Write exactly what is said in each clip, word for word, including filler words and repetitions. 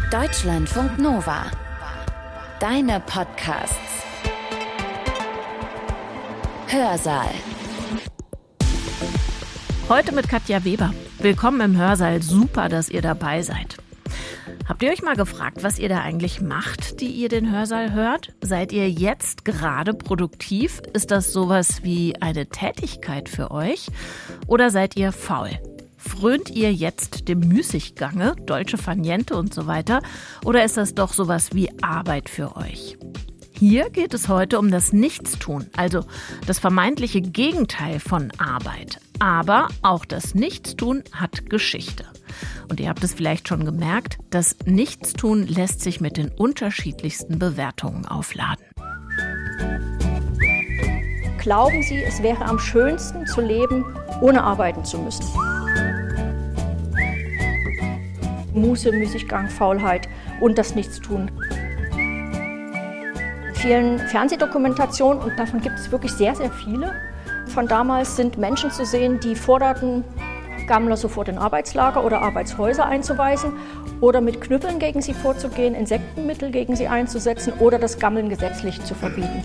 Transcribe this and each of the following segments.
Deutschlandfunk Nova. Deine Podcasts. Hörsaal. Heute mit Katja Weber. Willkommen im Hörsaal. Super, dass ihr dabei seid. Habt ihr euch mal gefragt, was ihr da eigentlich macht, die ihr den Hörsaal hört? Seid ihr jetzt gerade produktiv? Ist das sowas wie eine Tätigkeit für euch? Oder seid ihr faul? Frönt ihr jetzt dem Müßiggange, Dolce far niente und so weiter? Oder ist das doch sowas wie Arbeit für euch? Hier geht es heute um das Nichtstun, also das vermeintliche Gegenteil von Arbeit. Aber auch das Nichtstun hat Geschichte. Und ihr habt es vielleicht schon gemerkt, das Nichtstun lässt sich mit den unterschiedlichsten Bewertungen aufladen. Glauben Sie, es wäre am schönsten zu leben, ohne arbeiten zu müssen? Muße, Müßiggang, Faulheit und das Nichtstun. In vielen Fernsehdokumentationen, und davon gibt es wirklich sehr, sehr viele, von damals sind Menschen zu sehen, die forderten, Gammler sofort in Arbeitslager oder Arbeitshäuser einzuweisen oder mit Knüppeln gegen sie vorzugehen, Insektenmittel gegen sie einzusetzen oder das Gammeln gesetzlich zu verbieten.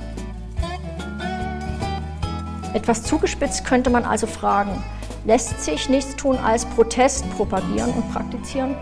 Etwas zugespitzt könnte man also fragen, lässt sich Nichtstun als Protest propagieren und praktizieren?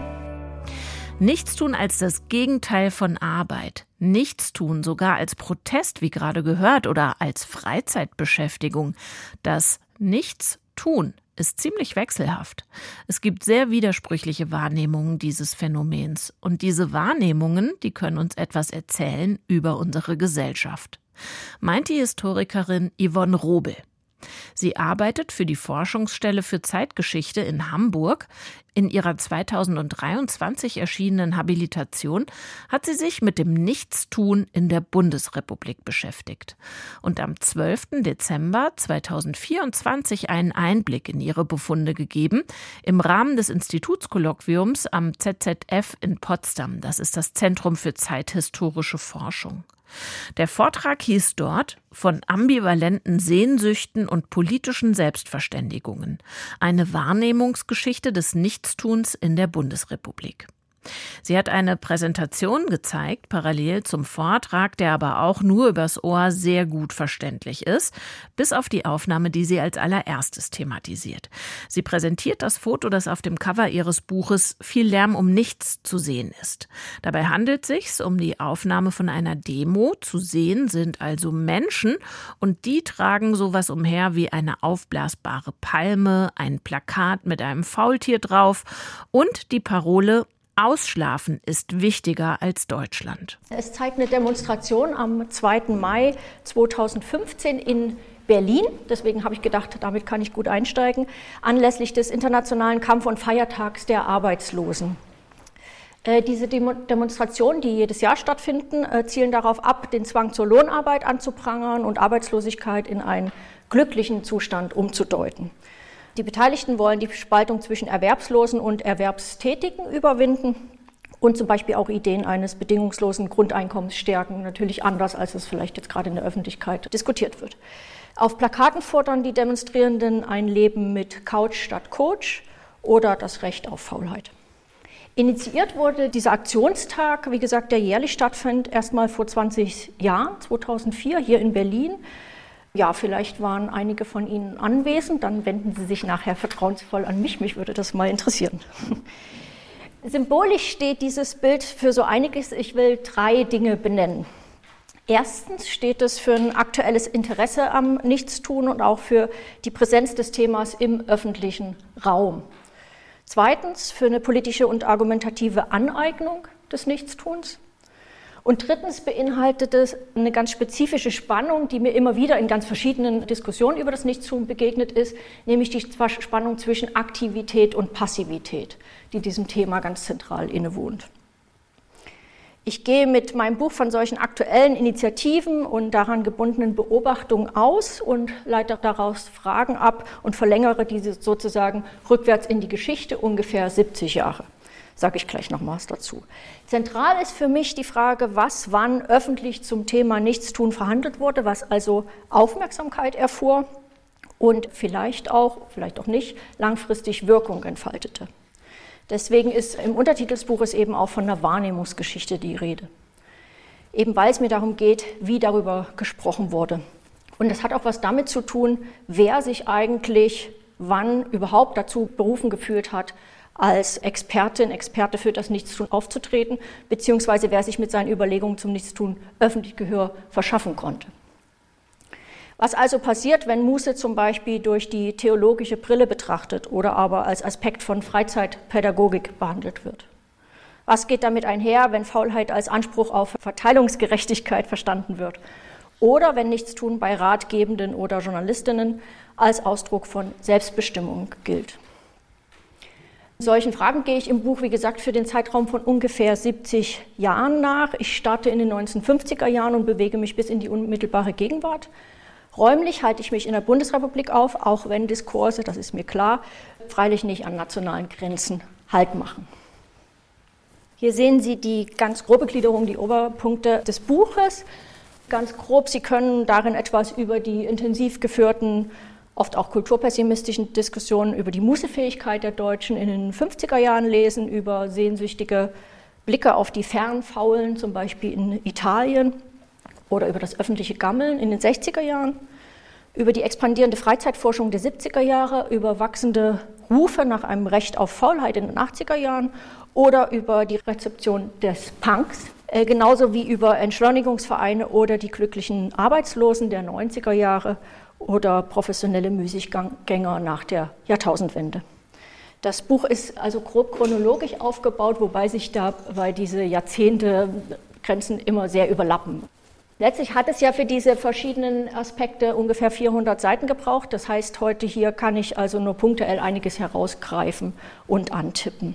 Nichtstun als das Gegenteil von Arbeit. Nichtstun sogar als Protest, wie gerade gehört, oder als Freizeitbeschäftigung. Das Nichtstun ist ziemlich wechselhaft. Es gibt sehr widersprüchliche Wahrnehmungen dieses Phänomens. Und diese Wahrnehmungen, die können uns etwas erzählen über unsere Gesellschaft. Meint die Historikerin Yvonne Robel. Sie arbeitet für die Forschungsstelle für Zeitgeschichte in Hamburg. In ihrer zweitausenddreiundzwanzig erschienenen Habilitation hat sie sich mit dem Nichtstun in der Bundesrepublik beschäftigt und am zwölften Dezember zweitausendvierundzwanzig einen Einblick in ihre Befunde gegeben im Rahmen des Institutskolloquiums am Z Z F in Potsdam. Das ist das Zentrum für zeithistorische Forschung. Der Vortrag hieß dort »Von ambivalenten Sehnsüchten und politischen Selbstverständigungen. Eine Wahrnehmungsgeschichte des Nichtstuns in der Bundesrepublik«. Sie hat eine Präsentation gezeigt, parallel zum Vortrag, der aber auch nur übers Ohr sehr gut verständlich ist, bis auf die Aufnahme, die sie als allererstes thematisiert. Sie präsentiert das Foto, das auf dem Cover ihres Buches »Viel Lärm um nichts« zu sehen ist. Dabei handelt es sich um die Aufnahme von einer Demo. Zu sehen sind also Menschen und die tragen sowas umher wie eine aufblasbare Palme, ein Plakat mit einem Faultier drauf und die Parole »Ausschlafen ist wichtiger als Deutschland«. Es zeigt eine Demonstration am zweiten Mai zweitausendfünfzehn in Berlin. Deswegen habe ich gedacht, damit kann ich gut einsteigen, anlässlich des Internationalen Kampf- und Feiertags der Arbeitslosen. Äh, diese Demo- Demonstrationen, die jedes Jahr stattfinden, äh, zielen darauf ab, den Zwang zur Lohnarbeit anzuprangern und Arbeitslosigkeit in einen glücklichen Zustand umzudeuten. Die Beteiligten wollen die Spaltung zwischen Erwerbslosen und Erwerbstätigen überwinden und zum Beispiel auch Ideen eines bedingungslosen Grundeinkommens stärken, natürlich anders, als es vielleicht jetzt gerade in der Öffentlichkeit diskutiert wird. Auf Plakaten fordern die Demonstrierenden ein Leben mit Couch statt Coach oder das Recht auf Faulheit. Initiiert wurde dieser Aktionstag, wie gesagt, der jährlich stattfand, erstmal vor zwanzig Jahren, zweitausendvier, hier in Berlin. Ja, vielleicht waren einige von Ihnen anwesend, dann wenden Sie sich nachher vertrauensvoll an mich, mich würde das mal interessieren. Symbolisch steht dieses Bild für so einiges, ich will drei Dinge benennen. Erstens steht es für ein aktuelles Interesse am Nichtstun und auch für die Präsenz des Themas im öffentlichen Raum. Zweitens für eine politische und argumentative Aneignung des Nichtstuns. Und drittens beinhaltet es eine ganz spezifische Spannung, die mir immer wieder in ganz verschiedenen Diskussionen über das Nichtstun begegnet ist, nämlich die Spannung zwischen Aktivität und Passivität, die diesem Thema ganz zentral innewohnt. Ich gehe mit meinem Buch von solchen aktuellen Initiativen und daran gebundenen Beobachtungen aus und leite daraus Fragen ab und verlängere diese sozusagen rückwärts in die Geschichte, ungefähr siebzig Jahre. Sage ich gleich noch was dazu. Zentral ist für mich die Frage, was wann öffentlich zum Thema Nichtstun verhandelt wurde, was also Aufmerksamkeit erfuhr und vielleicht auch, vielleicht auch nicht, langfristig Wirkung entfaltete. Deswegen ist im Untertitel des Buches eben auch von einer Wahrnehmungsgeschichte die Rede. Eben weil es mir darum geht, wie darüber gesprochen wurde. Und das hat auch was damit zu tun, wer sich eigentlich wann überhaupt dazu berufen gefühlt hat, als Expertin, Experte für das Nichtstun aufzutreten, beziehungsweise wer sich mit seinen Überlegungen zum Nichtstun öffentlich Gehör verschaffen konnte. Was also passiert, wenn Muße zum Beispiel durch die theologische Brille betrachtet oder aber als Aspekt von Freizeitpädagogik behandelt wird? Was geht damit einher, wenn Faulheit als Anspruch auf Verteilungsgerechtigkeit verstanden wird? Oder wenn Nichtstun bei Ratgebenden oder Journalistinnen als Ausdruck von Selbstbestimmung gilt? Solchen Fragen gehe ich im Buch, wie gesagt, für den Zeitraum von ungefähr siebzig Jahren nach. Ich starte in den neunzehnhundertfünfziger Jahren und bewege mich bis in die unmittelbare Gegenwart. Räumlich halte ich mich in der Bundesrepublik auf, auch wenn Diskurse, das ist mir klar, freilich nicht an nationalen Grenzen Halt machen. Hier sehen Sie die ganz grobe Gliederung, die Oberpunkte des Buches. Ganz grob, Sie können darin etwas über die intensiv geführten, oft auch kulturpessimistischen Diskussionen über die Mußefähigkeit der Deutschen in den fünfziger Jahren lesen, über sehnsüchtige Blicke auf die Fernfaulen, zum Beispiel in Italien, oder über das öffentliche Gammeln in den sechziger Jahren, über die expandierende Freizeitforschung der siebziger Jahre, über wachsende Rufe nach einem Recht auf Faulheit in den achtziger Jahren oder über die Rezeption des Punks, äh, genauso wie über Entschleunigungsvereine oder die glücklichen Arbeitslosen der neunziger Jahre oder professionelle Müßiggänger nach der Jahrtausendwende. Das Buch ist also grob chronologisch aufgebaut, wobei sich dabei diese Jahrzehntgrenzen immer sehr überlappen. Letztlich hat es ja für diese verschiedenen Aspekte ungefähr vierhundert Seiten gebraucht. Das heißt, heute hier kann ich also nur punktuell einiges herausgreifen und antippen.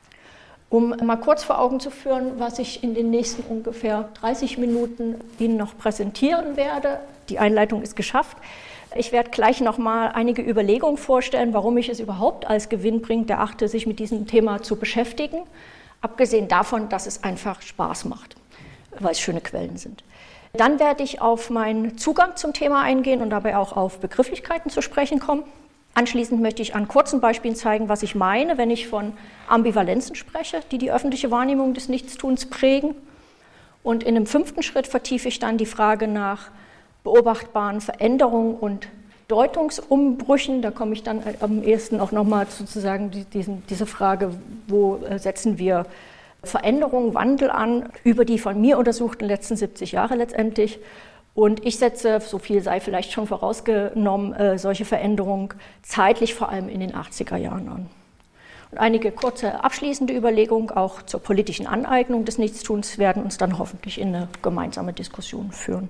Um mal kurz vor Augen zu führen, was ich in den nächsten ungefähr dreißig Minuten Ihnen noch präsentieren werde. Die Einleitung ist geschafft. Ich werde gleich noch mal einige Überlegungen vorstellen, warum ich es überhaupt als gewinnbringend erachte, sich mit diesem Thema zu beschäftigen. Abgesehen davon, dass es einfach Spaß macht, weil es schöne Quellen sind. Dann werde ich auf meinen Zugang zum Thema eingehen und dabei auch auf Begrifflichkeiten zu sprechen kommen. Anschließend möchte ich an kurzen Beispielen zeigen, was ich meine, wenn ich von Ambivalenzen spreche, die die öffentliche Wahrnehmung des Nichtstuns prägen. Und in einem fünften Schritt vertiefe ich dann die Frage nach beobachtbaren Veränderungen und Deutungsumbrüchen. Da komme ich dann am ehesten auch nochmal sozusagen diesen, diese Frage, wo setzen wir Veränderung, Wandel an, über die von mir untersuchten letzten siebzig Jahre letztendlich. Und ich setze, so viel sei vielleicht schon vorausgenommen, äh, solche Veränderungen zeitlich vor allem in den achtziger Jahren an. Und einige kurze abschließende Überlegungen auch zur politischen Aneignung des Nichtstuns werden uns dann hoffentlich in eine gemeinsame Diskussion führen.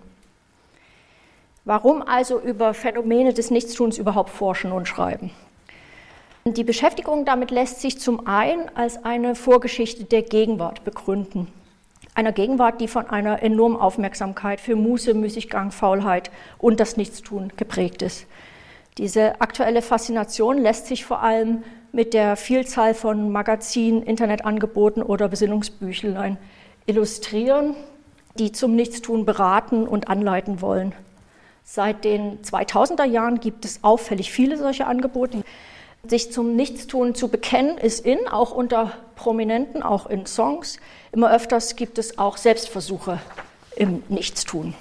Warum also über Phänomene des Nichtstuns überhaupt forschen und schreiben? Die Beschäftigung damit lässt sich zum einen als eine Vorgeschichte der Gegenwart begründen. Einer Gegenwart, die von einer enormen Aufmerksamkeit für Muße, Müßiggang, Faulheit und das Nichtstun geprägt ist. Diese aktuelle Faszination lässt sich vor allem mit der Vielzahl von Magazinen, Internetangeboten oder Besinnungsbüchlein illustrieren, die zum Nichtstun beraten und anleiten wollen. Seit den zweitausender Jahren gibt es auffällig viele solche Angebote. Sich zum Nichtstun zu bekennen ist in, auch unter Prominenten, auch in Songs. Immer öfters gibt es auch Selbstversuche im Nichtstun.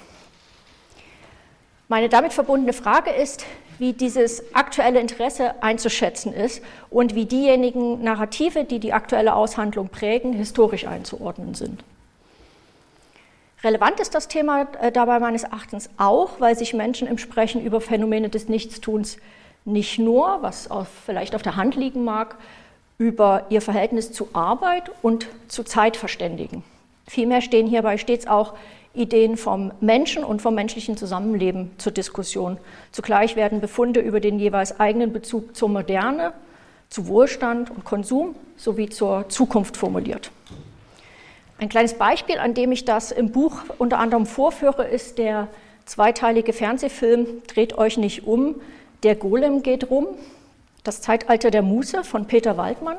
Meine damit verbundene Frage ist, wie dieses aktuelle Interesse einzuschätzen ist und wie diejenigen Narrative, die die aktuelle Aushandlung prägen, historisch einzuordnen sind. Relevant ist das Thema dabei meines Erachtens auch, weil sich Menschen im Sprechen über Phänomene des Nichtstuns nicht nur, was auch vielleicht auf der Hand liegen mag, über ihr Verhältnis zu Arbeit und zu Zeit verständigen. Vielmehr stehen hierbei stets auch Ideen vom Menschen und vom menschlichen Zusammenleben zur Diskussion. Zugleich werden Befunde über den jeweils eigenen Bezug zur Moderne, zu Wohlstand und Konsum sowie zur Zukunft formuliert. Ein kleines Beispiel, an dem ich das im Buch unter anderem vorführe, ist der zweiteilige Fernsehfilm Dreht euch nicht um, der Golem geht rum, das Zeitalter der Muße von Peter Waldmann.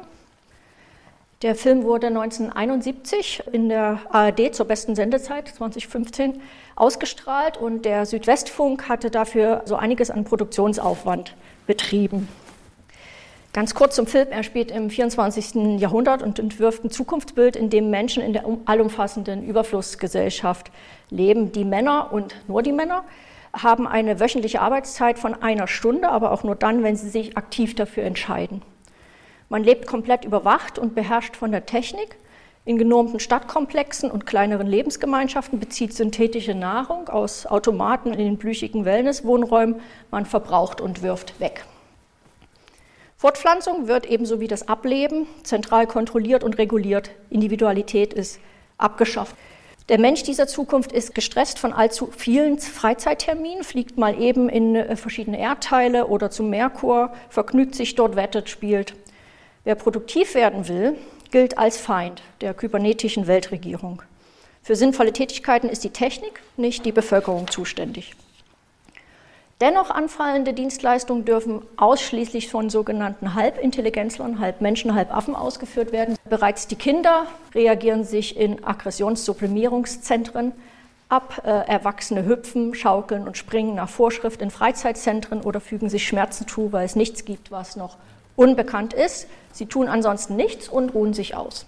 Der Film wurde neunzehnhunderteinundsiebzig in der A R D zur besten Sendezeit zweitausendfünfzehn ausgestrahlt und der Südwestfunk hatte dafür so einiges an Produktionsaufwand betrieben. Ganz kurz zum Film. Er spielt im vierundzwanzigsten Jahrhundert und entwirft ein Zukunftsbild, in dem Menschen in der allumfassenden Überflussgesellschaft leben. Die Männer und nur die Männer haben eine wöchentliche Arbeitszeit von einer Stunde, aber auch nur dann, wenn sie sich aktiv dafür entscheiden. Man lebt komplett überwacht und beherrscht von der Technik. In genormten Stadtkomplexen und kleineren Lebensgemeinschaften bezieht synthetische Nahrung aus Automaten in den plüschigen Wellnesswohnräumen. Man verbraucht und wirft weg. Fortpflanzung wird ebenso wie das Ableben zentral kontrolliert und reguliert. Individualität ist abgeschafft. Der Mensch dieser Zukunft ist gestresst von allzu vielen Freizeitterminen, fliegt mal eben in verschiedene Erdteile oder zum Merkur, vergnügt sich dort, wettet, spielt. Wer produktiv werden will, gilt als Feind der kybernetischen Weltregierung. Für sinnvolle Tätigkeiten ist die Technik, nicht die Bevölkerung zuständig. Dennoch anfallende Dienstleistungen dürfen ausschließlich von sogenannten Halbintelligenzlern, halb Menschen, halb Affen ausgeführt werden. Bereits die Kinder reagieren sich in Aggressionssublimierungszentren ab. Äh, Erwachsene hüpfen, schaukeln und springen nach Vorschrift in Freizeitzentren oder fügen sich Schmerzen zu, weil es nichts gibt, was noch unbekannt ist. Sie tun ansonsten nichts und ruhen sich aus.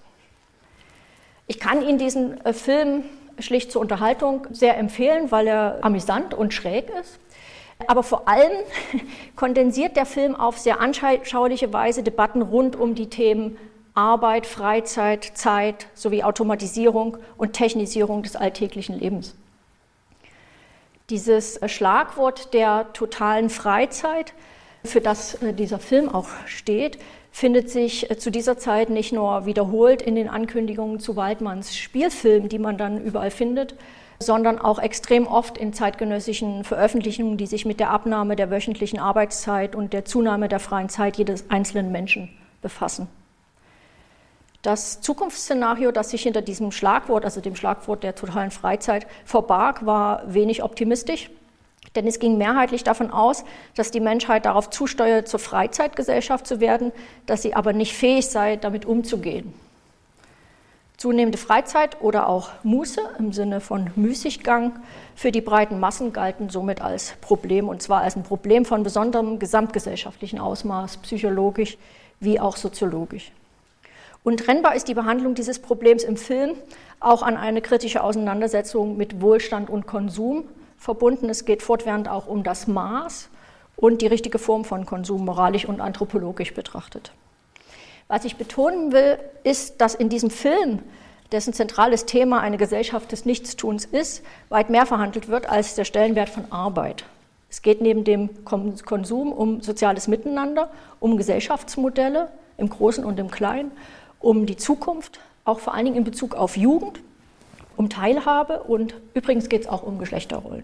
Ich kann Ihnen diesen äh, Film schlicht zur Unterhaltung sehr empfehlen, weil er amüsant und schräg ist. Aber vor allem kondensiert der Film auf sehr anschauliche Weise Debatten rund um die Themen Arbeit, Freizeit, Zeit sowie Automatisierung und Technisierung des alltäglichen Lebens. Dieses Schlagwort der totalen Freizeit, für das dieser Film auch steht, findet sich zu dieser Zeit nicht nur wiederholt in den Ankündigungen zu Waldmanns Spielfilmen, die man dann überall findet, sondern auch extrem oft in zeitgenössischen Veröffentlichungen, die sich mit der Abnahme der wöchentlichen Arbeitszeit und der Zunahme der freien Zeit jedes einzelnen Menschen befassen. Das Zukunftsszenario, das sich hinter diesem Schlagwort, also dem Schlagwort der totalen Freizeit, verbarg, war wenig optimistisch, denn es ging mehrheitlich davon aus, dass die Menschheit darauf zusteuert, zur Freizeitgesellschaft zu werden, dass sie aber nicht fähig sei, damit umzugehen. Zunehmende Freizeit oder auch Muße im Sinne von Müßiggang für die breiten Massen galten somit als Problem, und zwar als ein Problem von besonderem gesamtgesellschaftlichen Ausmaß, psychologisch wie auch soziologisch. Untrennbar ist die Behandlung dieses Problems im Film auch an eine kritische Auseinandersetzung mit Wohlstand und Konsum verbunden. Es geht fortwährend auch um das Maß und die richtige Form von Konsum, moralisch und anthropologisch betrachtet. Was ich betonen will, ist, dass in diesem Film, dessen zentrales Thema eine Gesellschaft des Nichtstuns ist, weit mehr verhandelt wird als der Stellenwert von Arbeit. Es geht neben dem Konsum um soziales Miteinander, um Gesellschaftsmodelle im Großen und im Kleinen, um die Zukunft, auch vor allen Dingen in Bezug auf Jugend, um Teilhabe und übrigens geht es auch um Geschlechterrollen.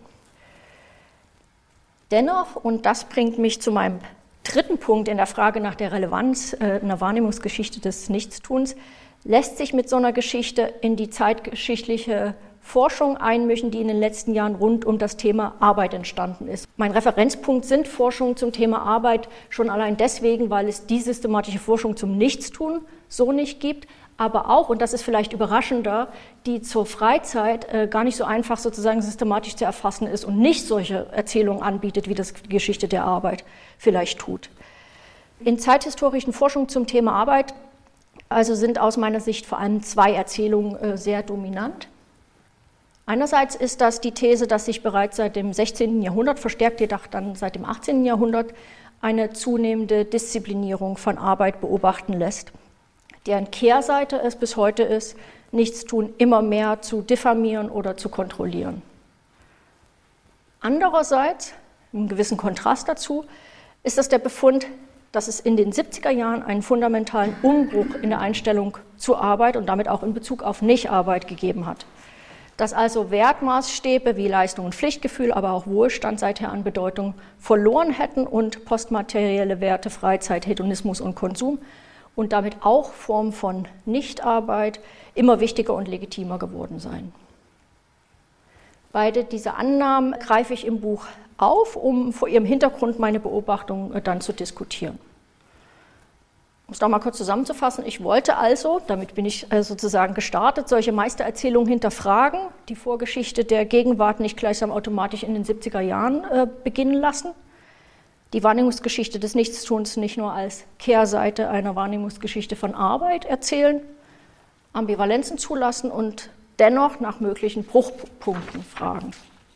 Dennoch, und das bringt mich zu meinem dritten Punkt in der Frage nach der Relevanz äh, einer Wahrnehmungsgeschichte des Nichtstuns, lässt sich mit so einer Geschichte in die zeitgeschichtliche Forschung einmischen, die in den letzten Jahren rund um das Thema Arbeit entstanden ist. Mein Referenzpunkt sind Forschungen zum Thema Arbeit schon allein deswegen, weil es die systematische Forschung zum Nichtstun so nicht gibt, aber auch, und das ist vielleicht überraschender, die zur Freizeit äh, gar nicht so einfach sozusagen systematisch zu erfassen ist und nicht solche Erzählungen anbietet, wie das die Geschichte der Arbeit vielleicht tut. In zeithistorischen Forschungen zum Thema Arbeit also sind aus meiner Sicht vor allem zwei Erzählungen äh, sehr dominant. Einerseits ist das die These, dass sich bereits seit dem sechzehnten Jahrhundert, verstärkt jedoch dann seit dem achtzehnten Jahrhundert, eine zunehmende Disziplinierung von Arbeit beobachten lässt, deren Kehrseite es bis heute ist, Nichtstun immer mehr zu diffamieren oder zu kontrollieren. Andererseits, im gewissen Kontrast dazu, ist das der Befund, dass es in den siebziger Jahren einen fundamentalen Umbruch in der Einstellung zur Arbeit und damit auch in Bezug auf Nichtarbeit gegeben hat. Dass also Wertmaßstäbe wie Leistung und Pflichtgefühl, aber auch Wohlstand seither an Bedeutung verloren hätten und postmaterielle Werte, Freizeit, Hedonismus und Konsum und damit auch Formen von Nichtarbeit immer wichtiger und legitimer geworden seien. Beide diese Annahmen greife ich im Buch auf, um vor ihrem Hintergrund meine Beobachtungen dann zu diskutieren. Um es noch mal kurz zusammenzufassen, ich wollte also, damit bin ich sozusagen gestartet, solche Meistererzählungen hinterfragen, die Vorgeschichte der Gegenwart nicht gleichsam automatisch in den siebziger Jahren äh, beginnen lassen. die Wahrnehmungsgeschichte des Nichtstuns nicht nur als Kehrseite einer Wahrnehmungsgeschichte von Arbeit erzählen, Ambivalenzen zulassen und dennoch nach möglichen Bruchpunkten fragen.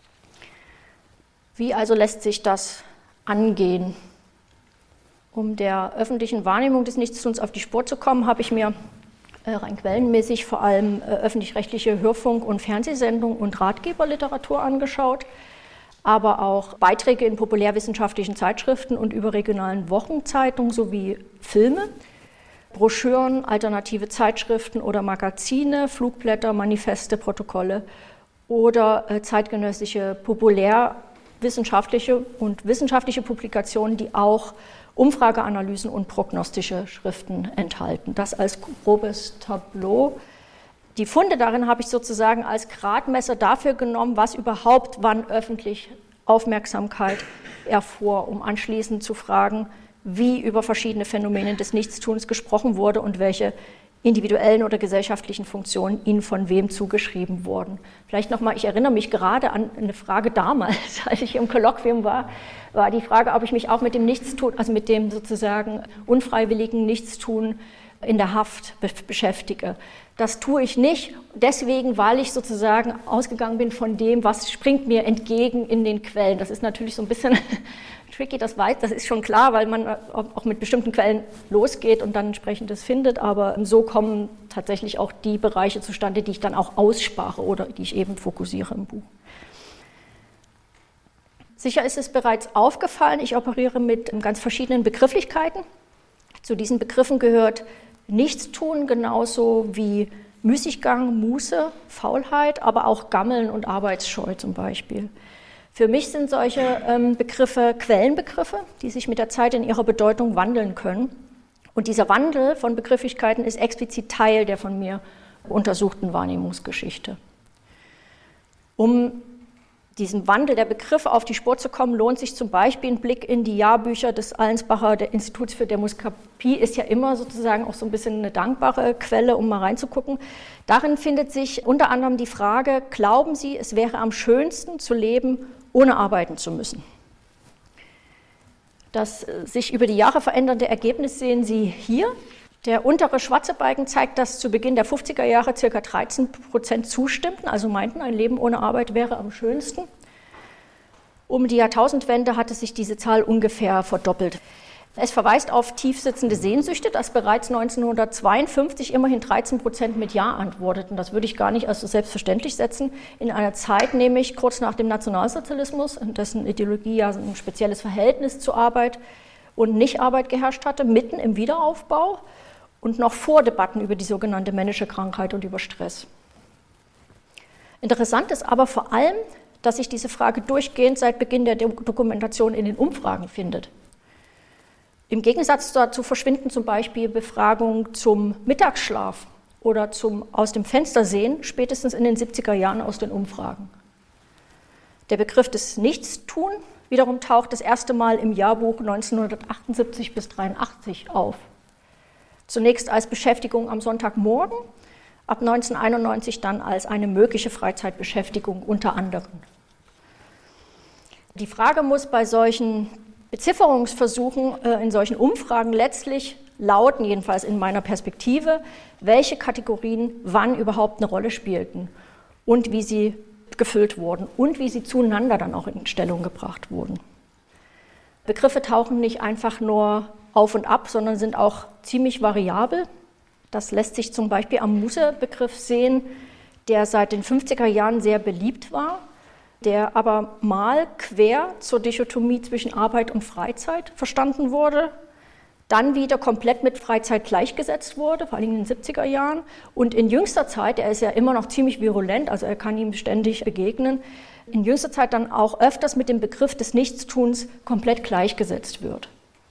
Wie also lässt sich das angehen? Um der öffentlichen Wahrnehmung des Nichtstuns auf die Spur zu kommen, habe ich mir äh, rein quellenmäßig vor allem äh, öffentlich-rechtliche Hörfunk- und Fernsehsendungen und Ratgeberliteratur angeschaut, aber auch Beiträge in populärwissenschaftlichen Zeitschriften und überregionalen Wochenzeitungen sowie Filme, Broschüren, alternative Zeitschriften oder Magazine, Flugblätter, Manifeste, Protokolle oder äh, zeitgenössische populärwissenschaftliche und wissenschaftliche Publikationen, die auch Umfrageanalysen und prognostische Schriften enthalten. Das als grobes Tableau. Die Funde darin habe ich sozusagen als Gradmesser dafür genommen, was überhaupt wann öffentlich Aufmerksamkeit erfuhr, um anschließend zu fragen, wie über verschiedene Phänomene des Nichtstuns gesprochen wurde und welche individuellen oder gesellschaftlichen Funktionen ihnen von wem zugeschrieben wurden. Vielleicht nochmal, ich erinnere mich gerade an eine Frage damals, als ich im Kolloquium war, war die Frage, ob ich mich auch mit dem Nichtstun, also mit dem sozusagen unfreiwilligen Nichtstun in der Haft be- beschäftige. Das tue ich nicht, deswegen, weil ich sozusagen ausgegangen bin von dem, was springt mir entgegen in den Quellen. Das ist natürlich so ein bisschen tricky, das weiß, das ist schon klar, weil man auch mit bestimmten Quellen losgeht und dann entsprechendes findet, aber so kommen tatsächlich auch die Bereiche zustande, die ich dann auch ausspare oder die ich eben fokussiere im Buch. Sicher ist es bereits aufgefallen, ich operiere mit ganz verschiedenen Begrifflichkeiten. Zu diesen Begriffen gehört Nichtstun genauso wie Müßiggang, Muße, Faulheit, aber auch Gammeln und Arbeitsscheu zum Beispiel. Für mich sind solche ähm, Begriffe Quellenbegriffe, die sich mit der Zeit in ihrer Bedeutung wandeln können. Und dieser Wandel von Begrifflichkeiten ist explizit Teil der von mir untersuchten Wahrnehmungsgeschichte. Um diesem Wandel der Begriffe auf die Spur zu kommen, lohnt sich zum Beispiel ein Blick in die Jahrbücher des Allensbacher der Instituts für Demoskopie, ist ja immer sozusagen auch so ein bisschen eine dankbare Quelle, um mal reinzugucken. Darin findet sich unter anderem die Frage, glauben Sie, es wäre am schönsten zu leben, ohne arbeiten zu müssen? Das sich über die Jahre verändernde Ergebnis sehen Sie hier. Der untere schwarze Balken zeigt, dass zu Beginn der fünfziger Jahre ca. dreizehn Prozent zustimmten, also meinten, ein Leben ohne Arbeit wäre am schönsten. Um die Jahrtausendwende hatte sich diese Zahl ungefähr verdoppelt. Es verweist auf tiefsitzende Sehnsüchte, dass bereits neunzehnhundertzweiundfünfzig immerhin dreizehn Prozent mit Ja antworteten. Das würde ich gar nicht als so selbstverständlich setzen. In einer Zeit, nämlich kurz nach dem Nationalsozialismus, in dessen Ideologie ja ein spezielles Verhältnis zur Arbeit und Nichtarbeit geherrscht hatte, mitten im Wiederaufbau und noch vor Debatten über die sogenannte männische Krankheit und über Stress. Interessant ist aber vor allem, dass sich diese Frage durchgehend seit Beginn der Dokumentation in den Umfragen findet. Im Gegensatz dazu verschwinden zum Beispiel Befragungen zum Mittagsschlaf oder zum Aus dem Fenster sehen spätestens in den siebziger Jahren aus den Umfragen. Der Begriff des Nichtstun wiederum taucht das erste Mal im Jahrbuch neunzehnhundertachtundsiebzig bis dreiundachtzig auf. Zunächst als Beschäftigung am Sonntagmorgen, ab neunzehnhunderteinundneunzig dann als eine mögliche Freizeitbeschäftigung unter anderem. Die Frage muss bei solchen Bezifferungsversuchen, äh, in solchen Umfragen letztlich lauten, jedenfalls in meiner Perspektive, welche Kategorien wann überhaupt eine Rolle spielten und wie sie gefüllt wurden und wie sie zueinander dann auch in Stellung gebracht wurden. Begriffe tauchen nicht einfach nur auf und ab, sondern sind auch ziemlich variabel. Das lässt sich zum Beispiel am Muße-Begriff sehen, der seit den fünfziger Jahren sehr beliebt war, der aber mal quer zur Dichotomie zwischen Arbeit und Freizeit verstanden wurde, dann wieder komplett mit Freizeit gleichgesetzt wurde, vor allem in den siebziger Jahren. Und in jüngster Zeit, er ist ja immer noch ziemlich virulent, also er kann ihm ständig begegnen, in jüngster Zeit dann auch öfters mit dem Begriff des Nichtstuns komplett gleichgesetzt wird.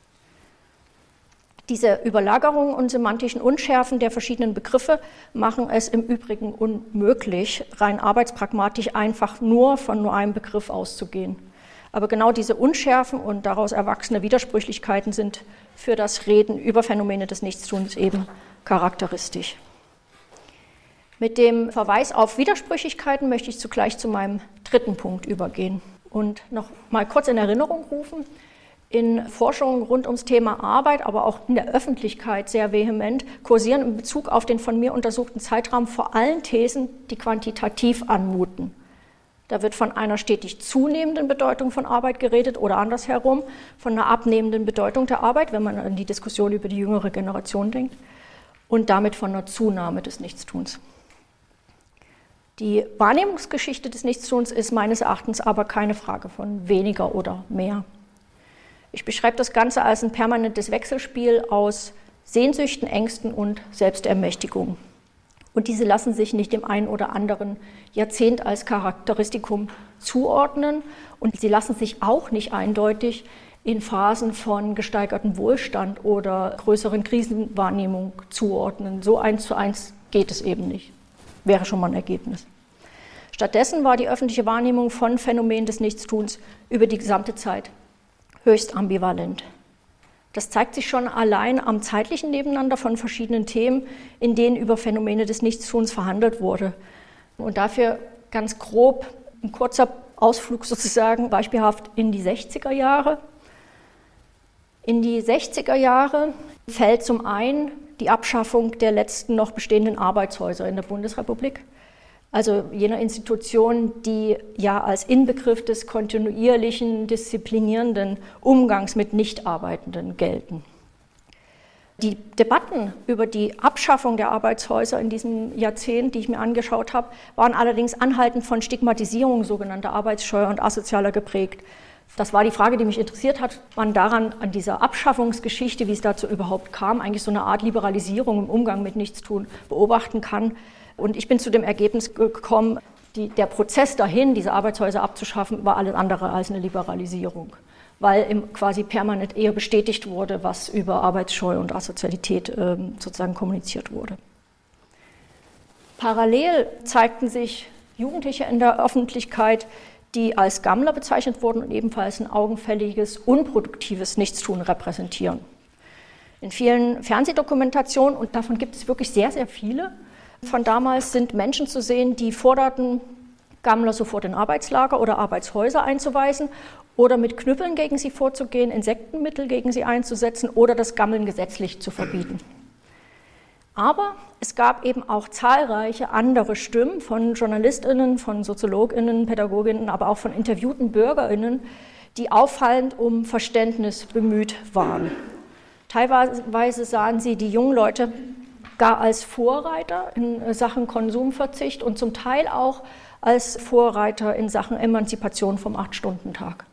Diese Überlagerungen und semantischen Unschärfen der verschiedenen Begriffe machen es im Übrigen unmöglich, rein arbeitspragmatisch einfach nur von nur einem Begriff auszugehen. Aber genau diese Unschärfen und daraus erwachsene Widersprüchlichkeiten sind für das Reden über Phänomene des Nichtstuns eben charakteristisch. Mit dem Verweis auf Widersprüchlichkeiten möchte ich zugleich zu meinem dritten Punkt übergehen und noch mal kurz in Erinnerung rufen. in Forschungen rund ums Thema Arbeit, aber auch in der Öffentlichkeit sehr vehement, kursieren in Bezug auf den von mir untersuchten Zeitraum vor allem Thesen, die quantitativ anmuten. Da wird von einer stetig zunehmenden Bedeutung von Arbeit geredet oder andersherum, von einer abnehmenden Bedeutung der Arbeit, wenn man an die Diskussion über die jüngere Generation denkt, und damit von einer Zunahme des Nichtstuns. Die Wahrnehmungsgeschichte des Nichtstuns ist meines Erachtens aber keine Frage von weniger oder mehr. Ich beschreibe das Ganze als ein permanentes Wechselspiel aus Sehnsüchten, Ängsten und Selbstermächtigung. Und diese lassen sich nicht dem einen oder anderen Jahrzehnt als Charakteristikum zuordnen und sie lassen sich auch nicht eindeutig in Phasen von gesteigertem Wohlstand oder größeren Krisenwahrnehmung zuordnen. So eins zu eins geht es eben nicht. Wäre schon mal ein Ergebnis. Stattdessen war die öffentliche Wahrnehmung von Phänomenen des Nichtstuns über die gesamte Zeit höchst ambivalent. Das zeigt sich schon allein am zeitlichen Nebeneinander von verschiedenen Themen, in denen über Phänomene des Nichtstuns verhandelt wurde. Und dafür ganz grob ein kurzer Ausflug sozusagen, beispielhaft in die sechziger Jahre. In die sechziger Jahre fällt zum einen die Abschaffung der letzten noch bestehenden Arbeitshäuser in der Bundesrepublik. Also jener Institutionen, die ja als Inbegriff des kontinuierlichen, disziplinierenden Umgangs mit Nichtarbeitenden gelten. Die Debatten über die Abschaffung der Arbeitshäuser in diesem Jahrzehnt, die ich mir angeschaut habe, waren allerdings anhaltend von Stigmatisierung sogenannter Arbeitsscheuer und Asozialer geprägt. Das war die Frage, die mich interessiert hat, wann daran, an dieser Abschaffungsgeschichte, wie es dazu überhaupt kam, eigentlich so eine Art Liberalisierung im Umgang mit Nichtstun beobachten kann. Und ich bin zu dem Ergebnis gekommen, die, der Prozess dahin, diese Arbeitshäuser abzuschaffen, war alles andere als eine Liberalisierung, weil im quasi permanent eher bestätigt wurde, was über Arbeitsscheu und Asozialität äh, sozusagen kommuniziert wurde. Parallel zeigten sich Jugendliche in der Öffentlichkeit, die als Gammler bezeichnet wurden und ebenfalls ein augenfälliges, unproduktives Nichtstun repräsentieren. In vielen Fernsehdokumentationen, und davon gibt es wirklich sehr, sehr viele, von damals sind Menschen zu sehen, die forderten, Gammler sofort in Arbeitslager oder Arbeitshäuser einzuweisen oder mit Knüppeln gegen sie vorzugehen, Insektenmittel gegen sie einzusetzen oder das Gammeln gesetzlich zu verbieten. Aber es gab eben auch zahlreiche andere Stimmen von JournalistInnen, von SoziologInnen, PädagogInnen, aber auch von interviewten BürgerInnen, die auffallend um Verständnis bemüht waren. Teilweise sahen sie die jungen Leute gar als Vorreiter in Sachen Konsumverzicht und zum Teil auch als Vorreiter in Sachen Emanzipation vom Acht-Stunden-Tag.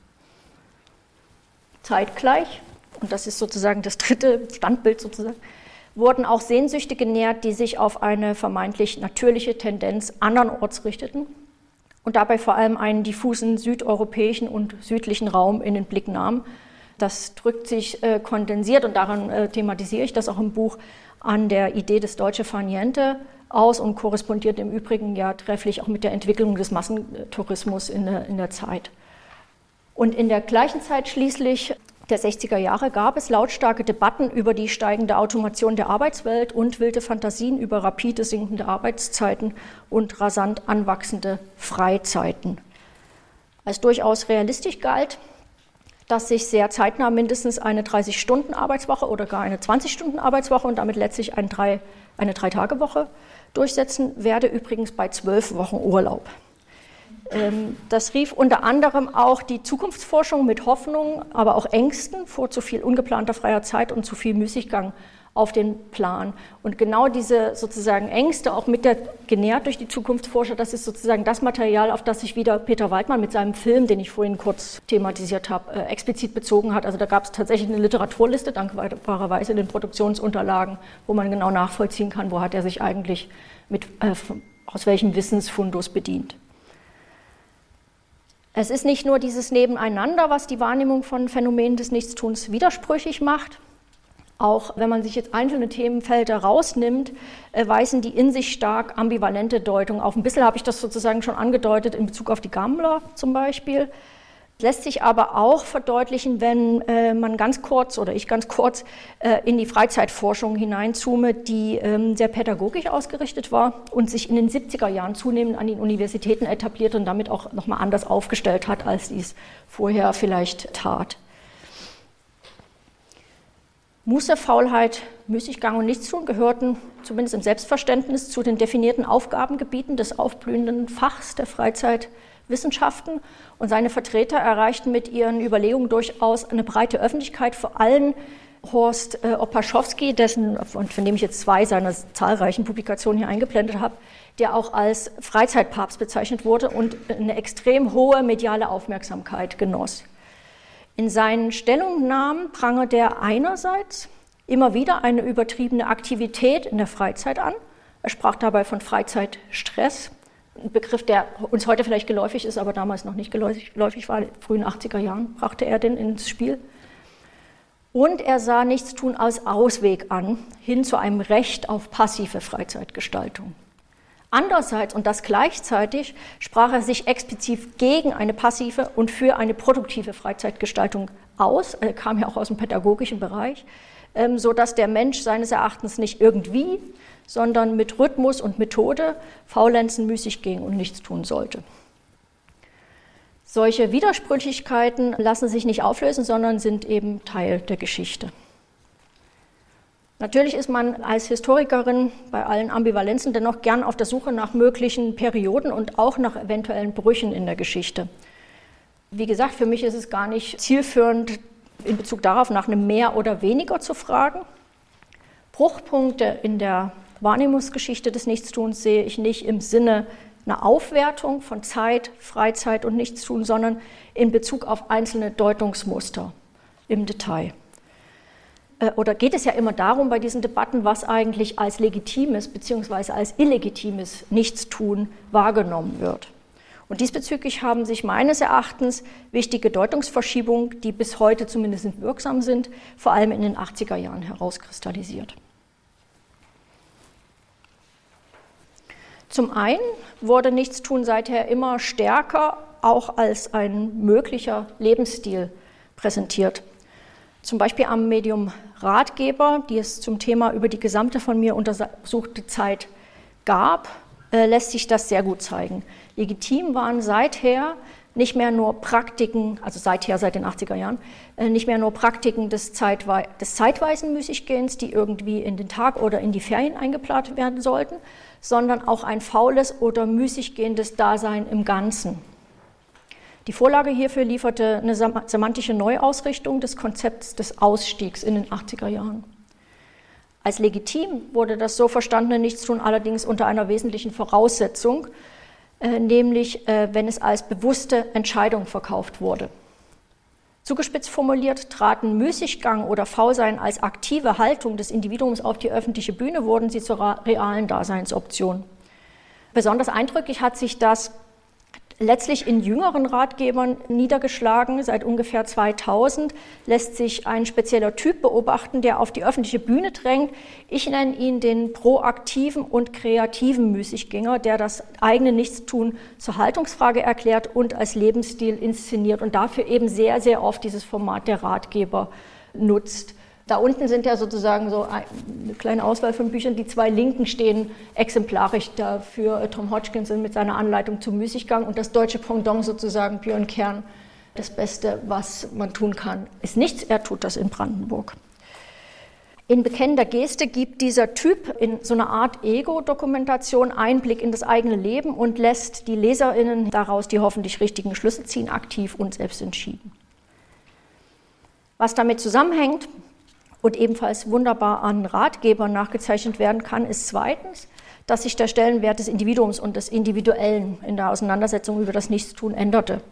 Zeitgleich, und das ist sozusagen das dritte Standbild sozusagen, wurden auch Sehnsüchte genährt, die sich auf eine vermeintlich natürliche Tendenz andernorts richteten und dabei vor allem einen diffusen südeuropäischen und südlichen Raum in den Blick nahmen. Das drückt sich äh, kondensiert, und daran äh, thematisiere ich das auch im Buch, an der Idee des Deutsche Far Niente aus und korrespondiert im Übrigen ja trefflich auch mit der Entwicklung des Massentourismus in der, in der Zeit. Und in der gleichen Zeit schließlich der sechziger Jahre gab es lautstarke Debatten über die steigende Automation der Arbeitswelt und wilde Fantasien über rapide sinkende Arbeitszeiten und rasant anwachsende Freizeiten. Als durchaus realistisch galt, dass sich sehr zeitnah mindestens eine dreißig-Stunden-Arbeitswoche oder gar eine zwanzig-Stunden-Arbeitswoche und damit letztlich ein drei, eine Drei-Tage-Woche durchsetzen werde, übrigens bei zwölf Wochen Urlaub. Das rief unter anderem auch die Zukunftsforschung mit Hoffnungen, aber auch Ängsten vor zu viel ungeplanter freier Zeit und zu viel Müßiggang auf den Plan. Und genau diese sozusagen Ängste, auch mit der genährt durch die Zukunftsforscher, das ist sozusagen das Material, auf das sich wieder Peter Waldmann mit seinem Film, den ich vorhin kurz thematisiert habe, äh, explizit bezogen hat. Also da gab es tatsächlich eine Literaturliste, dankbarerweise in den Produktionsunterlagen, wo man genau nachvollziehen kann, wo hat er sich eigentlich mit, äh, aus welchem Wissensfundus bedient. Es ist nicht nur dieses Nebeneinander, was die Wahrnehmung von Phänomenen des Nichtstuns widersprüchig macht. Auch wenn man sich jetzt einzelne Themenfelder rausnimmt, äh, weisen die in sich stark ambivalente Deutung auf. Ein bisschen habe ich das sozusagen schon angedeutet in Bezug auf die Gammler zum Beispiel. Lässt sich aber auch verdeutlichen, wenn äh, man ganz kurz oder ich ganz kurz äh, in die Freizeitforschung hineinzoome, die ähm, sehr pädagogisch ausgerichtet war und sich in den siebziger Jahren zunehmend an den Universitäten etabliert und damit auch nochmal anders aufgestellt hat, als sie es vorher vielleicht tat. Muße, Faulheit, Müßiggang und Nichtstun gehörten zumindest im Selbstverständnis zu den definierten Aufgabengebieten des aufblühenden Fachs der Freizeitwissenschaften. Und seine Vertreter erreichten mit ihren Überlegungen durchaus eine breite Öffentlichkeit, vor allem Horst äh, Opaschowski, dessen, von, von dem ich jetzt zwei seiner zahlreichen Publikationen hier eingeblendet habe, der auch als Freizeitpapst bezeichnet wurde und eine extrem hohe mediale Aufmerksamkeit genoss. In seinen Stellungnahmen prangert er einerseits immer wieder eine übertriebene Aktivität in der Freizeit an. Er sprach dabei von Freizeitstress, ein Begriff, der uns heute vielleicht geläufig ist, aber damals noch nicht geläufig war. In den frühen achtziger Jahren brachte er den ins Spiel. Und er sah Nichtstun als Ausweg an, hin zu einem Recht auf passive Freizeitgestaltung. Andererseits, und das gleichzeitig, sprach er sich explizit gegen eine passive und für eine produktive Freizeitgestaltung aus. Er kam ja auch aus dem pädagogischen Bereich, sodass der Mensch seines Erachtens nicht irgendwie, sondern mit Rhythmus und Methode faulenzen, müßig gehen und nichts tun sollte. Solche Widersprüchlichkeiten lassen sich nicht auflösen, sondern sind eben Teil der Geschichte. Natürlich ist man als Historikerin bei allen Ambivalenzen dennoch gern auf der Suche nach möglichen Perioden und auch nach eventuellen Brüchen in der Geschichte. Wie gesagt, für mich ist es gar nicht zielführend, in Bezug darauf nach einem Mehr oder Weniger zu fragen. Bruchpunkte in der Wahrnehmungsgeschichte des Nichtstuns sehe ich nicht im Sinne einer Aufwertung von Zeit, Freizeit und Nichtstun, sondern in Bezug auf einzelne Deutungsmuster im Detail. Oder geht es ja immer darum bei diesen Debatten, was eigentlich als legitimes bzw. als illegitimes Nichtstun wahrgenommen wird. Und diesbezüglich haben sich meines Erachtens wichtige Deutungsverschiebungen, die bis heute zumindest wirksam sind, vor allem in den achtziger Jahren herauskristallisiert. Zum einen wurde Nichtstun seither immer stärker auch als ein möglicher Lebensstil präsentiert. Zum Beispiel am Medium Ratgeber, die es zum Thema über die gesamte von mir untersuchte Zeit gab, äh, lässt sich das sehr gut zeigen. Legitim waren seither nicht mehr nur Praktiken, also seither, seit den achtziger Jahren, äh, nicht mehr nur Praktiken des, Zeitwei- des zeitweisen Müßiggehens, die irgendwie in den Tag oder in die Ferien eingeplant werden sollten, sondern auch ein faules oder müßig gehendes Dasein im Ganzen. Die Vorlage hierfür lieferte eine semantische Neuausrichtung des Konzepts des Ausstiegs in den achtziger Jahren. Als legitim wurde das so verstandene Nichtstun allerdings unter einer wesentlichen Voraussetzung, äh, nämlich äh, wenn es als bewusste Entscheidung verkauft wurde. Zugespitzt formuliert, traten Müßiggang oder Faulsein als aktive Haltung des Individuums auf die öffentliche Bühne, wurden sie zur realen Daseinsoption. Besonders eindrücklich hat sich das letztlich in jüngeren Ratgebern niedergeschlagen. Seit ungefähr zweitausend lässt sich ein spezieller Typ beobachten, der auf die öffentliche Bühne drängt. Ich nenne ihn den proaktiven und kreativen Müßiggänger, der das eigene Nichtstun zur Haltungsfrage erklärt und als Lebensstil inszeniert und dafür eben sehr, sehr oft dieses Format der Ratgeber nutzt. Da unten sind ja sozusagen so eine kleine Auswahl von Büchern. Die zwei linken stehen exemplarisch dafür Tom Hodgkinson mit seiner Anleitung zum Müßiggang und das deutsche Pendant sozusagen Björn Kern. Das Beste, was man tun kann, ist nichts. Er tut das in Brandenburg. In bekennender Geste gibt dieser Typ in so einer Art Ego-Dokumentation Einblick in das eigene Leben und lässt die LeserInnen daraus die hoffentlich richtigen Schlüsse ziehen, aktiv und selbstentschieden. Was damit zusammenhängt und ebenfalls wunderbar an Ratgebern nachgezeichnet werden kann, ist zweitens, dass sich der Stellenwert des Individuums und des Individuellen in der Auseinandersetzung über das Nichtstun änderte.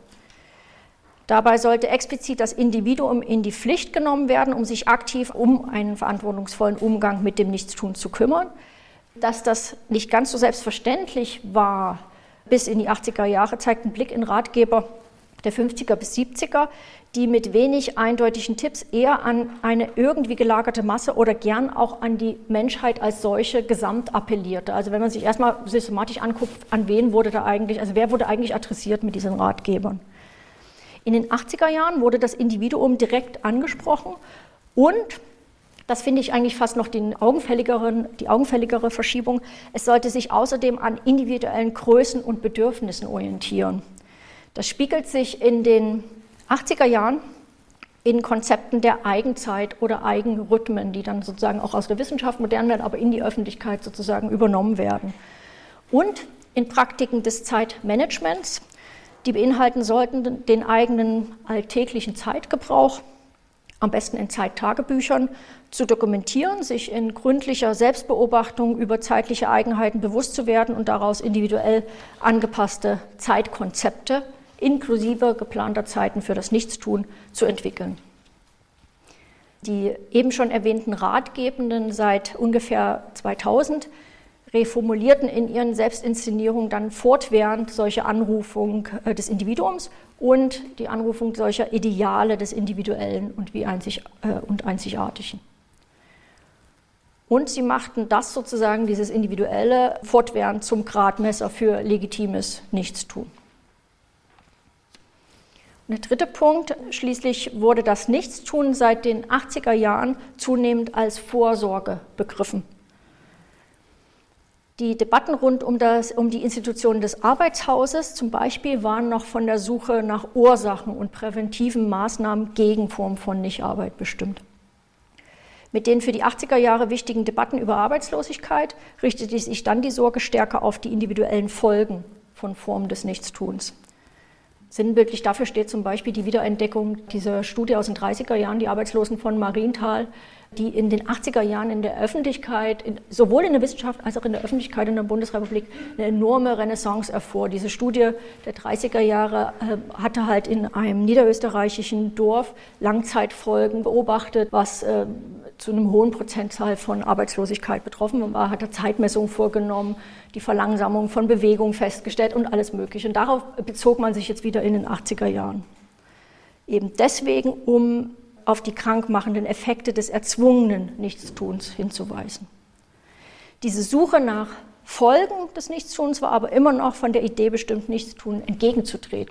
Dabei sollte explizit das Individuum in die Pflicht genommen werden, um sich aktiv um einen verantwortungsvollen Umgang mit dem Nichtstun zu kümmern. Dass das nicht ganz so selbstverständlich war bis in die achtziger Jahre, zeigt ein Blick in Ratgeber der fünfziger bis siebziger, die mit wenig eindeutigen Tipps eher an eine irgendwie gelagerte Masse oder gern auch an die Menschheit als solche gesamt appellierte. Also wenn man sich erstmal systematisch anguckt, an wen wurde da eigentlich, also wer wurde eigentlich adressiert mit diesen Ratgebern. In den achtziger Jahren wurde das Individuum direkt angesprochen und, das finde ich eigentlich fast noch den augenfälligeren, die augenfälligere Verschiebung, es sollte sich außerdem an individuellen Größen und Bedürfnissen orientieren. Das spiegelt sich in den achtziger Jahren in Konzepten der Eigenzeit oder Eigenrhythmen, die dann sozusagen auch aus der Wissenschaft modern werden, aber in die Öffentlichkeit sozusagen übernommen werden. Und in Praktiken des Zeitmanagements, die beinhalten sollten den eigenen alltäglichen Zeitgebrauch, am besten in Zeittagebüchern, zu dokumentieren, sich in gründlicher Selbstbeobachtung über zeitliche Eigenheiten bewusst zu werden und daraus individuell angepasste Zeitkonzepte inklusive geplanter Zeiten für das Nichtstun zu entwickeln. Die eben schon erwähnten Ratgebenden seit ungefähr zweitausend reformulierten in ihren Selbstinszenierungen dann fortwährend solche Anrufung des Individuums und die Anrufung solcher Ideale des Individuellen und, wie einzig, äh, und Einzigartigen. Und sie machten das sozusagen, dieses Individuelle, fortwährend zum Gradmesser für legitimes Nichtstun. Und der dritte Punkt, schließlich wurde das Nichtstun seit den achtziger Jahren zunehmend als Vorsorge begriffen. Die Debatten rund um, das, um die Institutionen des Arbeitshauses zum Beispiel waren noch von der Suche nach Ursachen und präventiven Maßnahmen gegen Formen von Nichtarbeit bestimmt. Mit den für die achtziger Jahre wichtigen Debatten über Arbeitslosigkeit richtete sich dann die Sorge stärker auf die individuellen Folgen von Formen des Nichtstuns. Sinnbildlich dafür steht zum Beispiel die Wiederentdeckung dieser Studie aus den dreißiger Jahren, die Arbeitslosen von Marienthal, die in den achtziger Jahren in der Öffentlichkeit, in, sowohl in der Wissenschaft als auch in der Öffentlichkeit in der Bundesrepublik, eine enorme Renaissance erfuhr. Diese Studie der dreißiger Jahre äh, hatte halt in einem niederösterreichischen Dorf Langzeitfolgen beobachtet, was äh, zu einem hohen Prozentzahl von Arbeitslosigkeit betroffen war, hat er Zeitmessungen vorgenommen, die Verlangsamung von Bewegung festgestellt und alles Mögliche. Und darauf bezog man sich jetzt wieder in den achtziger Jahren. Eben deswegen, um auf die krankmachenden Effekte des erzwungenen Nichtstuns hinzuweisen. Diese Suche nach Folgen des Nichtstuns war aber immer noch von der Idee bestimmt, Nichtstun entgegenzutreten.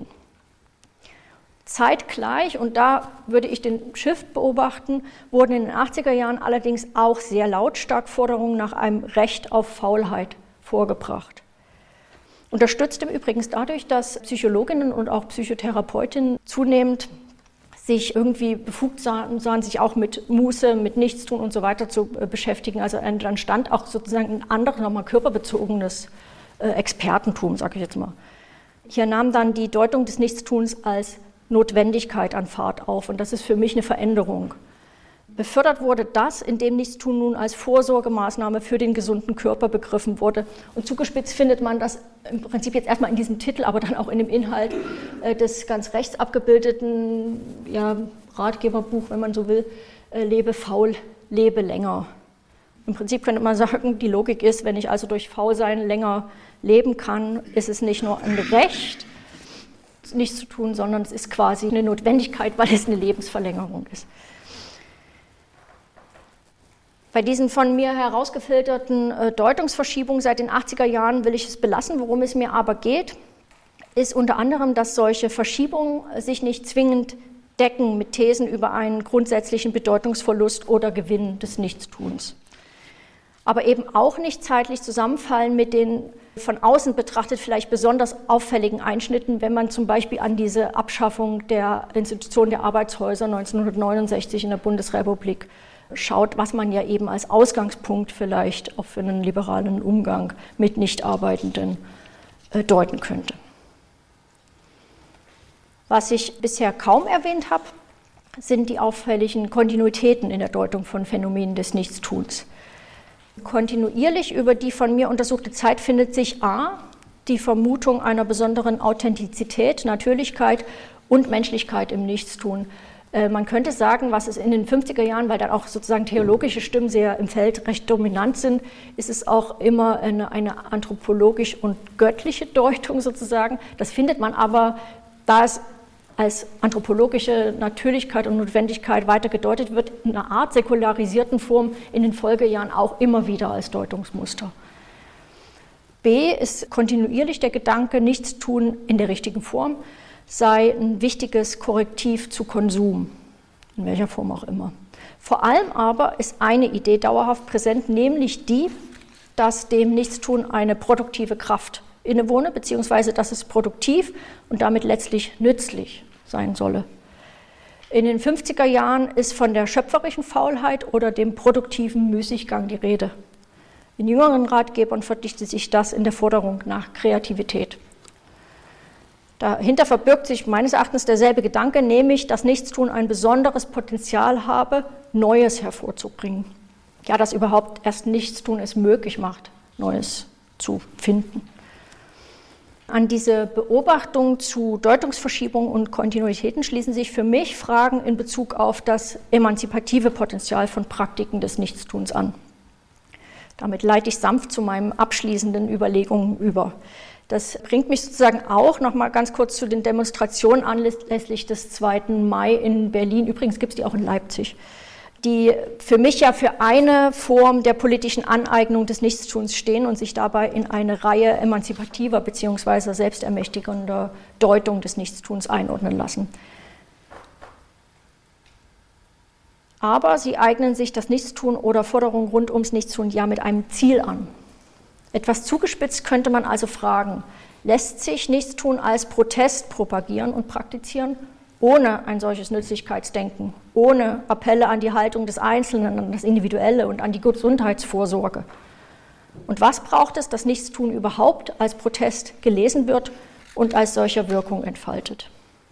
Zeitgleich, und da würde ich den Shift beobachten, wurden in den achtziger Jahren allerdings auch sehr lautstark Forderungen nach einem Recht auf Faulheit vorgebracht. Unterstützt im Übrigen dadurch, dass Psychologinnen und auch Psychotherapeutinnen zunehmend sich irgendwie befugt sahen, sahen, sich auch mit Muße, mit Nichtstun und so weiter zu äh, beschäftigen. Also dann stand auch sozusagen ein anderes, nochmal körperbezogenes äh, Expertentum, sage ich jetzt mal. Hier nahm dann die Deutung des Nichtstuns als Notwendigkeit an Fahrt auf und das ist für mich eine Veränderung. Befördert wurde das, indem Nichtstun nun als Vorsorgemaßnahme für den gesunden Körper begriffen wurde. Und zugespitzt findet man das im Prinzip jetzt erstmal in diesem Titel, aber dann auch in dem Inhalt äh, des ganz rechts abgebildeten ja, Ratgeberbuch, wenn man so will, äh, Lebe faul, lebe länger. Im Prinzip könnte man sagen, die Logik ist, wenn ich also durch Faulsein länger leben kann, ist es nicht nur ein Recht, nichts zu tun, sondern es ist quasi eine Notwendigkeit, weil es eine Lebensverlängerung ist. Bei diesen von mir herausgefilterten äh, Deutungsverschiebungen seit den achtziger Jahren will ich es belassen. Worum es mir aber geht, ist unter anderem, dass solche Verschiebungen sich nicht zwingend decken mit Thesen über einen grundsätzlichen Bedeutungsverlust oder Gewinn des Nichtstuns. Aber eben auch nicht zeitlich zusammenfallen mit den von außen betrachtet vielleicht besonders auffälligen Einschnitten, wenn man zum Beispiel an diese Abschaffung der Institution der Arbeitshäuser neunzehnhundertneunundsechzig in der Bundesrepublik schaut, was man ja eben als Ausgangspunkt vielleicht auch für einen liberalen Umgang mit Nichtarbeitenden äh, deuten könnte. Was ich bisher kaum erwähnt habe, sind die auffälligen Kontinuitäten in der Deutung von Phänomenen des Nichtstuns. Kontinuierlich über die von mir untersuchte Zeit findet sich a. die Vermutung einer besonderen Authentizität, Natürlichkeit und Menschlichkeit im Nichtstun. Man könnte sagen, was es in den fünfziger Jahren, weil dann auch sozusagen theologische Stimmen sehr im Feld recht dominant sind, ist es auch immer eine, eine anthropologisch und göttliche Deutung sozusagen. Das findet man aber, da es als anthropologische Natürlichkeit und Notwendigkeit weiter gedeutet wird, in einer Art säkularisierten Form in den Folgejahren auch immer wieder als Deutungsmuster. B ist kontinuierlich der Gedanke, Nichtstun in der richtigen Form sei ein wichtiges Korrektiv zu Konsum, in welcher Form auch immer. Vor allem aber ist eine Idee dauerhaft präsent, nämlich die, dass dem Nichtstun eine produktive Kraft innewohne, beziehungsweise dass es produktiv und damit letztlich nützlich sein solle. In den fünfziger Jahren ist von der schöpferischen Faulheit oder dem produktiven Müßiggang die Rede. In jüngeren Ratgebern verdichtet sich das in der Forderung nach Kreativität. Dahinter verbirgt sich meines Erachtens derselbe Gedanke, nämlich, dass Nichtstun ein besonderes Potenzial habe, Neues hervorzubringen. Ja, dass überhaupt erst Nichtstun es möglich macht, Neues zu finden. An diese Beobachtung zu Deutungsverschiebungen und Kontinuitäten schließen sich für mich Fragen in Bezug auf das emanzipative Potenzial von Praktiken des Nichtstuns an. Damit leite ich sanft zu meinen abschließenden Überlegungen über. Das bringt mich sozusagen auch noch mal ganz kurz zu den Demonstrationen anlässlich des zweiten Mai in Berlin. Übrigens gibt es die auch in Leipzig, die für mich ja für eine Form der politischen Aneignung des Nichtstuns stehen und sich dabei in eine Reihe emanzipativer bzw. selbstermächtigender Deutung des Nichtstuns einordnen lassen. Aber sie eignen sich das Nichtstun oder Forderungen rund ums Nichtstun ja mit einem Ziel an. Etwas zugespitzt könnte man also fragen, lässt sich Nichtstun als Protest propagieren und praktizieren, ohne ein solches Nützlichkeitsdenken, ohne Appelle an die Haltung des Einzelnen, an das Individuelle und an die Gesundheitsvorsorge? Und was braucht es, dass Nichtstun überhaupt als Protest gelesen wird und als solcher Wirkung entfaltet?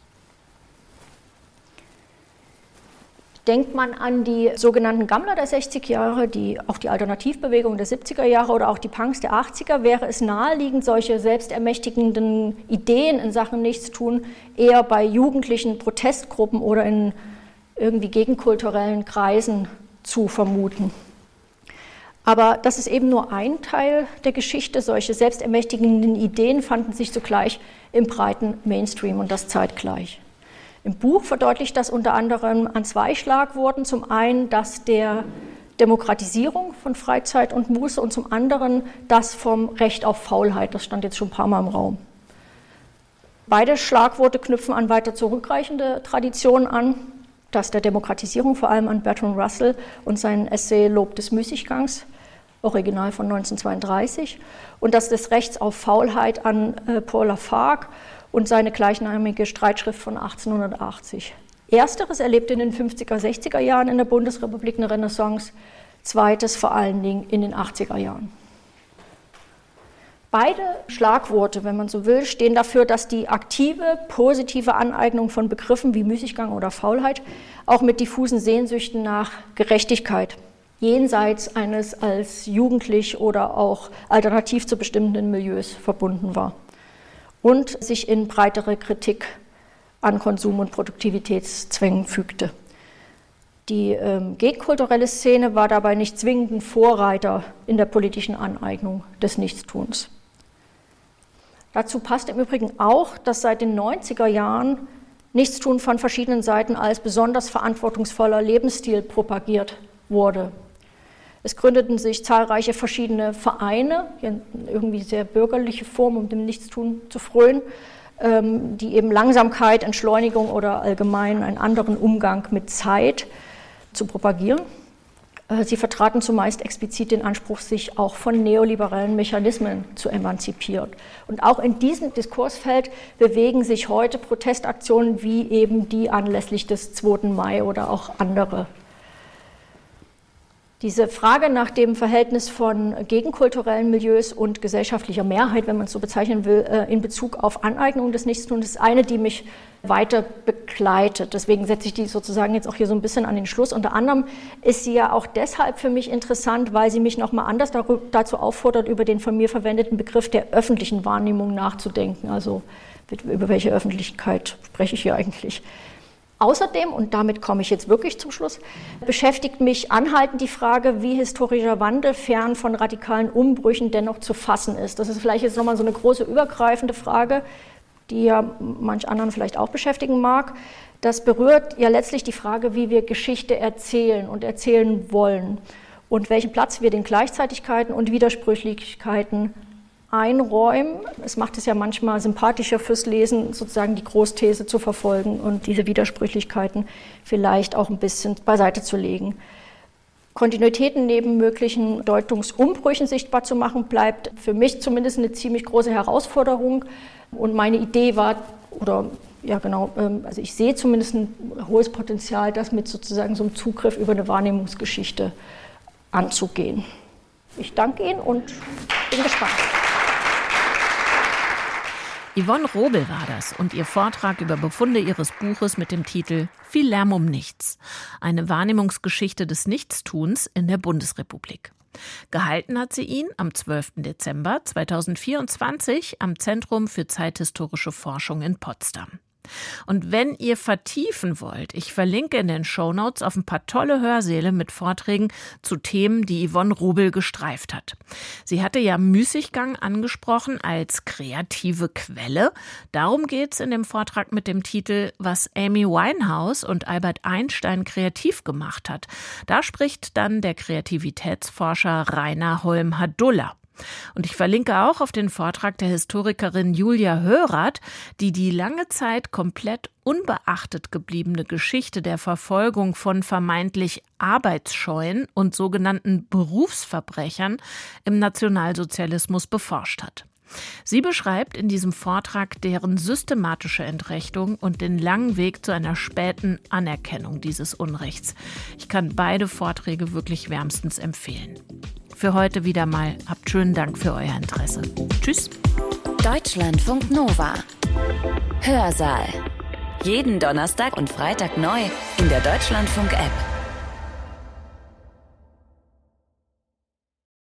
Denkt man an die sogenannten Gammler der sechziger Jahre, die, auch die Alternativbewegung der siebziger Jahre oder auch die Punks der achtziger, wäre es naheliegend, solche selbstermächtigenden Ideen in Sachen Nichtstun eher bei jugendlichen Protestgruppen oder in irgendwie gegenkulturellen Kreisen zu vermuten. Aber das ist eben nur ein Teil der Geschichte. Solche selbstermächtigenden Ideen fanden sich zugleich im breiten Mainstream und das zeitgleich. Im Buch verdeutlicht das unter anderem an zwei Schlagworten. Zum einen das der Demokratisierung von Freizeit und Muße und zum anderen das vom Recht auf Faulheit. Das stand jetzt schon ein paar Mal im Raum. Beide Schlagworte knüpfen an weiter zurückreichende Traditionen an. Das der Demokratisierung vor allem an Bertrand Russell und sein Essay Lob des Müßiggangs, Original von neunzehnhundertzweiunddreißig. Und das des Rechts auf Faulheit an äh, Paul Lafargue und seine gleichnamige Streitschrift von achtzehnhundertachtzig. Ersteres erlebte in den fünfziger, sechziger Jahren in der Bundesrepublik eine Renaissance, zweites vor allen Dingen in den achtziger Jahren. Beide Schlagworte, wenn man so will, stehen dafür, dass die aktive, positive Aneignung von Begriffen wie Müßiggang oder Faulheit auch mit diffusen Sehnsüchten nach Gerechtigkeit, jenseits eines als jugendlich oder auch alternativ zu bestimmenden Milieus verbunden war und sich in breitere Kritik an Konsum- und Produktivitätszwängen fügte. Die ähm, gegenkulturelle Szene war dabei nicht zwingend ein Vorreiter in der politischen Aneignung des Nichtstuns. Dazu passt im Übrigen auch, dass seit den neunziger Jahren Nichtstun von verschiedenen Seiten als besonders verantwortungsvoller Lebensstil propagiert wurde. Es gründeten sich zahlreiche verschiedene Vereine, irgendwie sehr bürgerliche Form, um dem Nichtstun zu frönen, die eben Langsamkeit, Entschleunigung oder allgemein einen anderen Umgang mit Zeit zu propagieren. Sie vertraten zumeist explizit den Anspruch, sich auch von neoliberalen Mechanismen zu emanzipieren. Und auch in diesem Diskursfeld bewegen sich heute Protestaktionen wie eben die anlässlich des zweiten Mai oder auch andere. Diese Frage nach dem Verhältnis von gegenkulturellen Milieus und gesellschaftlicher Mehrheit, wenn man es so bezeichnen will, in Bezug auf Aneignung des Nichtstuns, ist eine, die mich weiter begleitet. Deswegen setze ich die sozusagen jetzt auch hier so ein bisschen an den Schluss. Unter anderem ist sie ja auch deshalb für mich interessant, weil sie mich nochmal anders dazu auffordert, über den von mir verwendeten Begriff der öffentlichen Wahrnehmung nachzudenken. Also über welche Öffentlichkeit spreche ich hier eigentlich? Außerdem, und damit komme ich jetzt wirklich zum Schluss, beschäftigt mich anhaltend die Frage, wie historischer Wandel fern von radikalen Umbrüchen dennoch zu fassen ist. Das ist vielleicht jetzt nochmal so eine große übergreifende Frage, die ja manch anderen vielleicht auch beschäftigen mag. Das berührt ja letztlich die Frage, wie wir Geschichte erzählen und erzählen wollen und welchen Platz wir den Gleichzeitigkeiten und Widersprüchlichkeiten einräumen. Es macht es ja manchmal sympathischer fürs Lesen, sozusagen die Großthese zu verfolgen und diese Widersprüchlichkeiten vielleicht auch ein bisschen beiseite zu legen. Kontinuitäten neben möglichen Deutungsumbrüchen sichtbar zu machen, bleibt für mich zumindest eine ziemlich große Herausforderung. Und meine Idee war, oder ja genau, also ich sehe zumindest ein hohes Potenzial, das mit sozusagen so einem Zugriff über eine Wahrnehmungsgeschichte anzugehen. Ich danke Ihnen und bin gespannt. Yvonne Robel war das und ihr Vortrag über Befunde ihres Buches mit dem Titel »Viel Lärm um nichts«. Eine Wahrnehmungsgeschichte des Nichtstuns in der Bundesrepublik. Gehalten hat sie ihn am zwölften Dezember zweitausendvierundzwanzig am Zentrum für zeithistorische Forschung in Potsdam. Und wenn ihr vertiefen wollt, ich verlinke in den Shownotes auf ein paar tolle Hörsäle mit Vorträgen zu Themen, die Yvonne Robel gestreift hat. Sie hatte ja Müßiggang angesprochen als kreative Quelle. Darum geht's in dem Vortrag mit dem Titel »Was Amy Winehouse und Albert Einstein kreativ gemacht hat«. Da spricht dann der Kreativitätsforscher Rainer Holm-Hadulla. Und ich verlinke auch auf den Vortrag der Historikerin Julia Hörath, die die lange Zeit komplett unbeachtet gebliebene Geschichte der Verfolgung von vermeintlich arbeitsscheuen und sogenannten Berufsverbrechern im Nationalsozialismus beforscht hat. Sie beschreibt in diesem Vortrag deren systematische Entrechtung und den langen Weg zu einer späten Anerkennung dieses Unrechts. Ich kann beide Vorträge wirklich wärmstens empfehlen. Für heute wieder mal. Habt schönen Dank für euer Interesse. Tschüss. Deutschlandfunk Nova. Hörsaal. Jeden Donnerstag und Freitag neu in der Deutschlandfunk-App.